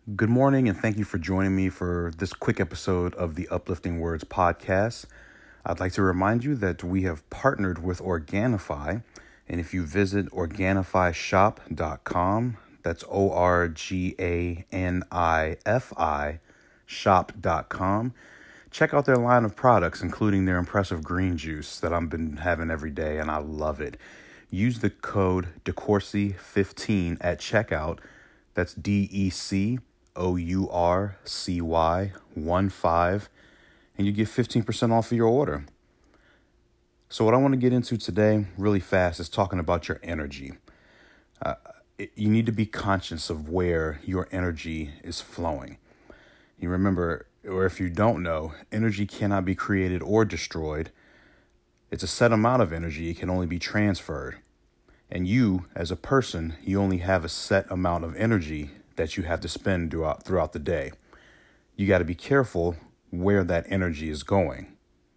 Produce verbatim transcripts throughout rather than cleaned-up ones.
Good morning, and thank you for joining me for this quick episode of the Uplifting Words podcast. I'd like to remind you that we have partnered with Organifi, and if you visit organifi shop dot com, that's O R G A N I F I shop dot com, check out their line of products, including their impressive green juice that I've been having every day, and I love it. Use the code DeCourcy fifteen at checkout. That's D E C O U R C Y one five, and you get fifteen percent off of your order. So what I want to get into today really fast is talking about your energy. Uh, it, you need to be conscious of where your energy is flowing. You remember, or if you don't know, energy cannot be created or destroyed. It's a set amount of energy. It can only be transferred. And you, as a person, you only have a set amount of energy that you have to spend throughout, throughout the day. You got to be careful where that energy is going.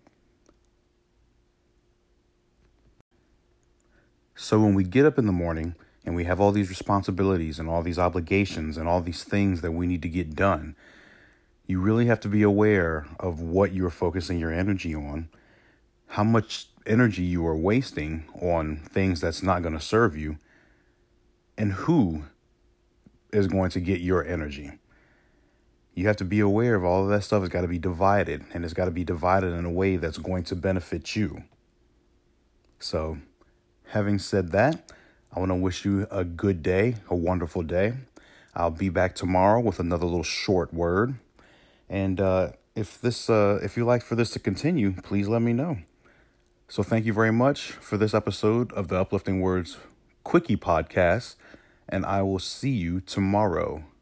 So when we get up in the morning and we have all these responsibilities and all these obligations and all these things that we need to get done, you really have to be aware of what you're focusing your energy on, how much energy you are wasting on things that's not going to serve you, and who is going to get your energy. You have to be aware of all of that stuff. Has got to be divided, and it's got to be divided in a way that's going to benefit you. So, having said that, I want to wish you a good day, a wonderful day. I'll be back tomorrow with another little short word. And uh, if this, uh, if you like for this to continue, please let me know. So thank you very much for this episode of the Uplifting Words Quickie Podcast, and I will see you tomorrow.